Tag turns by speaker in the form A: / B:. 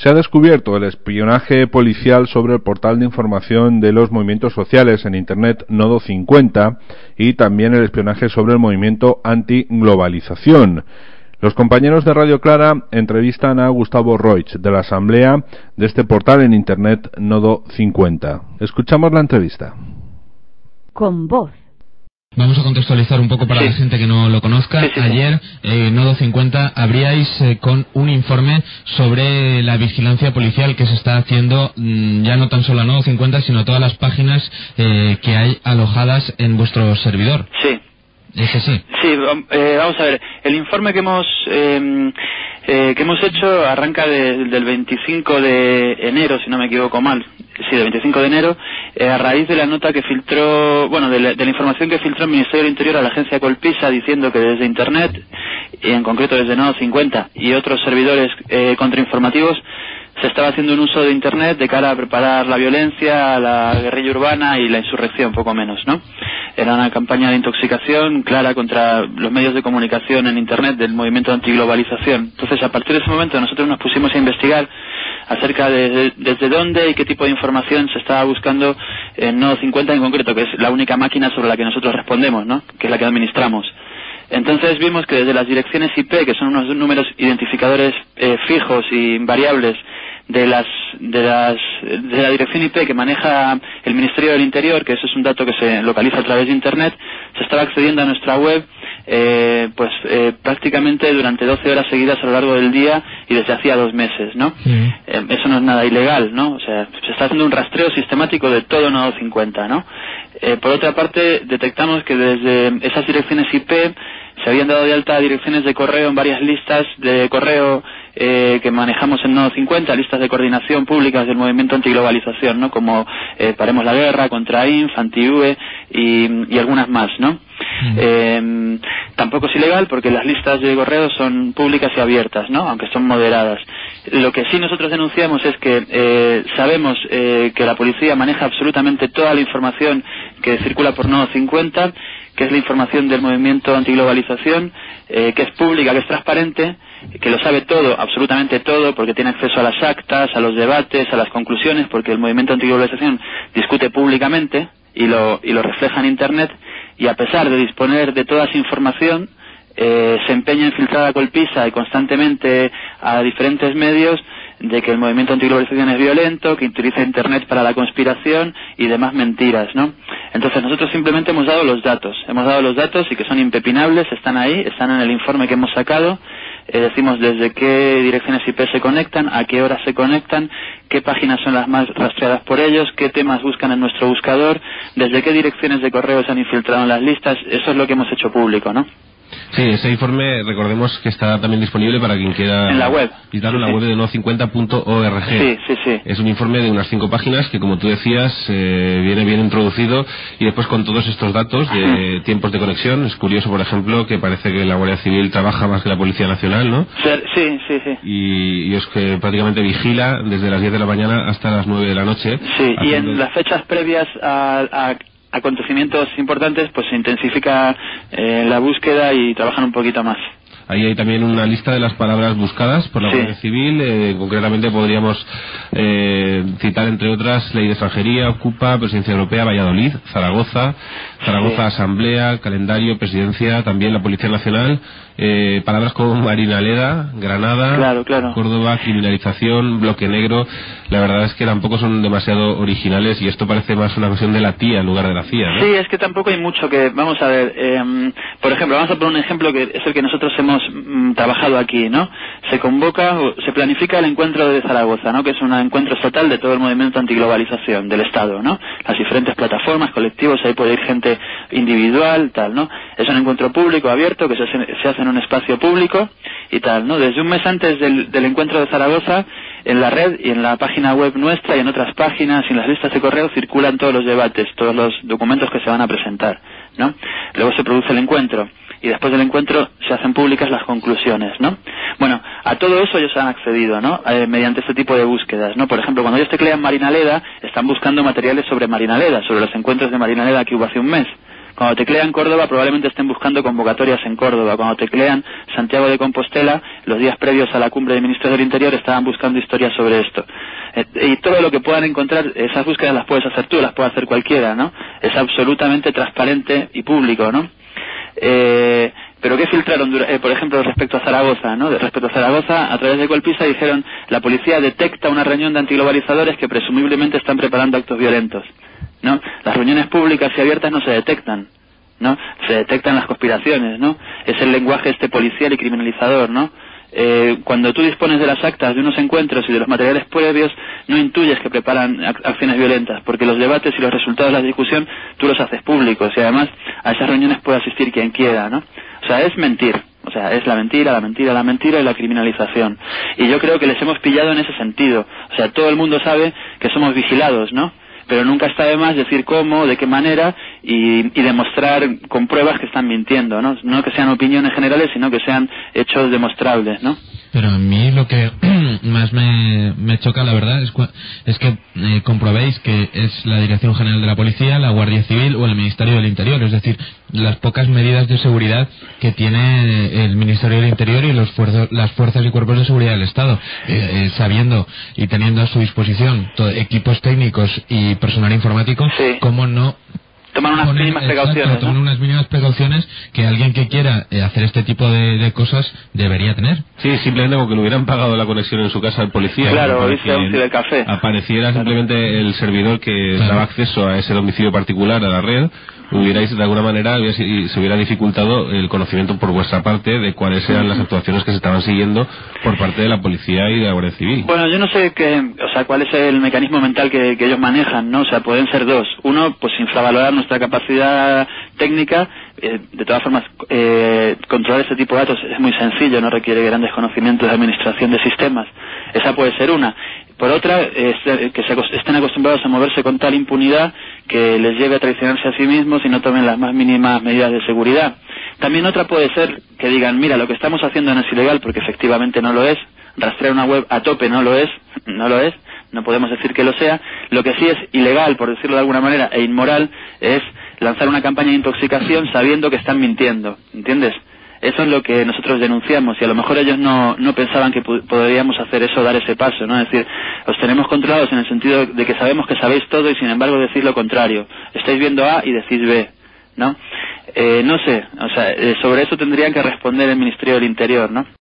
A: Se ha descubierto el espionaje policial sobre el portal de información de los movimientos sociales en Internet Nodo 50 y también el espionaje sobre el movimiento antiglobalización. Los compañeros de Radio Clara entrevistan a Gustavo Roig, de la asamblea de este portal en Internet Nodo 50. Escuchamos la entrevista.
B: Con voz.
C: Vamos a contextualizar un poco para la gente que no lo conozca. Ayer, Nodo 50, abríais con un informe sobre la vigilancia policial que se está haciendo, ya no tan solo a Nodo 50, sino a todas las páginas que hay alojadas en vuestro servidor.
D: Sí.
C: ¿Es así? Sí,
D: vamos a ver. El informe que hemos hecho arranca del 25 de enero, si no me equivoco mal. Sí, del 25 de enero, a raíz de la nota que filtró, bueno, de la información que filtró el Ministerio del Interior a la agencia Colpisa, diciendo que desde Internet, y en concreto desde Nodo 50 y otros servidores contrainformativos, se estaba haciendo un uso de Internet de cara a preparar la violencia, la guerrilla urbana y la insurrección, poco menos, ¿no? Era una campaña de intoxicación clara contra los medios de comunicación en Internet del movimiento antiglobalización. Entonces, a partir de ese momento, nosotros nos pusimos a investigar acerca de desde dónde y qué tipo de información se estaba buscando en Nodo 50 en concreto, que es la única máquina sobre la que nosotros respondemos, ¿no? Que es la que administramos. Entonces vimos que desde las direcciones IP, que son unos números identificadores fijos y variables de la dirección IP que maneja el Ministerio del Interior, que eso es un dato que se localiza a través de Internet, se estaba accediendo a nuestra web prácticamente durante 12 horas seguidas a lo largo del día y desde hacía 2 meses, ¿no? Eso no es nada ilegal, ¿no? O sea, se está haciendo un rastreo sistemático de todo Nodo 50, ¿no? Por otra parte, detectamos que desde esas direcciones IP se habían dado de alta direcciones de correo en varias listas de correo que manejamos en Nodo 50, listas de coordinación públicas del movimiento antiglobalización, ¿no? Como Paremos la Guerra, Contrainf, Anti-UE y algunas más, ¿no? Tampoco es ilegal porque las listas de correo son públicas y abiertas, ¿no? Aunque son moderadas. Lo que sí nosotros denunciamos es que sabemos que la policía maneja absolutamente toda la información que circula por Nodo 50, que es la información del movimiento antiglobalización, que es pública, que es transparente, que lo sabe todo, absolutamente todo, porque tiene acceso a las actas, a los debates, a las conclusiones, porque el movimiento antiglobalización discute públicamente y lo refleja en Internet, y a pesar de disponer de toda esa información, se empeña en filtrar a Colpisa y constantemente a diferentes medios de que el movimiento antiglobalización es violento, que utiliza Internet para la conspiración y demás mentiras, ¿no? Entonces nosotros simplemente hemos dado los datos y que son impepinables, están ahí, están en el informe que hemos sacado. Decimos desde qué direcciones IP se conectan, a qué horas se conectan, qué páginas son las más rastreadas por ellos, qué temas buscan en nuestro buscador, desde qué direcciones de correo se han infiltrado en las listas. Eso es lo que hemos hecho público, ¿no?
E: Sí, ese informe, recordemos que está también disponible para quien quiera
D: en la web.
E: Visitarlo en la web de nodo50.org.
D: Sí.
E: Es un informe de unas 5 páginas que, como tú decías, viene bien introducido, y después con todos estos datos de tiempos de conexión. Es curioso, por ejemplo, que parece que la Guardia Civil trabaja más que la Policía Nacional, ¿no?
D: Sí.
E: Y es que prácticamente vigila desde las 10 de la mañana hasta las 9 de la noche.
D: Sí, y en las fechas previas a acontecimientos importantes, pues se intensifica la búsqueda y trabajan un poquito más.
E: Ahí hay también una lista de las palabras buscadas por la Guardia Civil. Concretamente podríamos citar, entre otras, Ley de Extranjería, Ocupa, Presidencia Europea, Valladolid, Zaragoza Asamblea, Calendario, Presidencia, también la Policía Nacional. Palabras como Marinaleda, Granada,
D: claro.
E: Córdoba, criminalización, bloque negro. La verdad es que tampoco son demasiado originales, y esto parece más una cuestión de la TIA en lugar de la CIA, ¿no?
D: Sí, es que tampoco hay mucho que... Vamos a ver, por ejemplo, vamos a poner un ejemplo que es el que nosotros hemos trabajado aquí, ¿no? Se planifica el encuentro de Zaragoza, ¿no? Que es un encuentro estatal de todo el movimiento antiglobalización del Estado, ¿no? Las diferentes plataformas, colectivos, ahí puede ir gente individual, tal, ¿no? Es un encuentro público, abierto, que se hace en un espacio público y tal, ¿no? Desde un mes antes del encuentro de Zaragoza, en la red y en la página web nuestra y en otras páginas y en las listas de correo circulan todos los debates, todos los documentos que se van a presentar, ¿no? Luego se produce el encuentro y después del encuentro se hacen públicas las conclusiones, ¿no? Bueno, a todo eso ellos han accedido, ¿no? Mediante este tipo de búsquedas, ¿no? Por ejemplo, cuando ellos teclean Marinaleda, están buscando materiales sobre Marinaleda, sobre los encuentros de Marinaleda que hubo hace un mes, Cuando teclean Córdoba probablemente estén buscando convocatorias en Córdoba. Cuando teclean Santiago de Compostela, los días previos a la cumbre del Ministro del Interior estaban buscando historias sobre esto. Y todo lo que puedan encontrar, esas búsquedas las puedes hacer tú, las puede hacer cualquiera, ¿no? Es absolutamente transparente y público, ¿no? Pero ¿qué filtraron, por ejemplo, respecto a Zaragoza, ¿no? Respecto a Zaragoza, a través de Colpisa dijeron: la policía detecta una reunión de antiglobalizadores que presumiblemente están preparando actos violentos, ¿no? Las reuniones públicas y abiertas no se detectan, ¿no? Se detectan las conspiraciones, ¿no? Es el lenguaje policial y criminalizador, ¿no? Cuando tú dispones de las actas de unos encuentros y de los materiales previos, no intuyes que preparan acciones violentas, porque los debates y los resultados de la discusión tú los haces públicos, y además a esas reuniones puede asistir quien quiera, ¿no? O sea, es mentir. O sea, es la mentira y la criminalización. Y yo creo que les hemos pillado en ese sentido. O sea, todo el mundo sabe que somos vigilados, ¿no? Pero nunca está de más decir cómo, de qué manera y demostrar con pruebas que están mintiendo, ¿no? No que sean opiniones generales, sino que sean hechos demostrables, ¿no?
C: Pero a mí lo que más me choca, la verdad, es que comprobéis que es la Dirección General de la Policía, la Guardia Civil o el Ministerio del Interior. Es decir, las pocas medidas de seguridad que tiene el Ministerio del Interior y las fuerzas y cuerpos de seguridad del Estado, sabiendo y teniendo a su disposición equipos técnicos y personal informático,
D: sí.
C: ¿Cómo no
D: tomar unas mínimas precauciones, ¿no?
C: Tomar unas mínimas precauciones que alguien que quiera hacer este tipo de cosas debería tener?
E: Sí, simplemente porque le hubieran pagado la conexión en su casa al policía.
D: Claro, irse a un cibercafé.
E: Apareciera simplemente el servidor que daba acceso a ese domicilio particular a la red, hubierais de alguna manera se hubiera dificultado el conocimiento por vuestra parte de cuáles eran las actuaciones que se estaban siguiendo por parte de la policía y de la Guardia Civil.
D: Bueno, yo no sé cuál es el mecanismo mental que ellos manejan, ¿no? O sea, pueden ser dos. Uno, pues infravalorar nuestra capacidad técnica. De todas formas, controlar este tipo de datos es muy sencillo, no requiere grandes conocimientos de administración de sistemas. Esa puede ser una. Por otra, que estén acostumbrados a moverse con tal impunidad que les lleve a traicionarse a sí mismos y no tomen las más mínimas medidas de seguridad. También otra puede ser que digan: mira, lo que estamos haciendo no es ilegal, porque efectivamente no lo es. Rastrear una web a tope no lo es, no podemos decir que lo sea. Lo que sí es ilegal, por decirlo de alguna manera, e inmoral, es lanzar una campaña de intoxicación sabiendo que están mintiendo, ¿entiendes? Eso es lo que nosotros denunciamos, y a lo mejor ellos no pensaban que podríamos hacer eso, dar ese paso, ¿no? Es decir, os tenemos controlados en el sentido de que sabemos que sabéis todo y sin embargo decís lo contrario. Estáis viendo A y decís B, ¿no? No sé, o sea, sobre eso tendrían que responder el Ministerio del Interior, ¿no?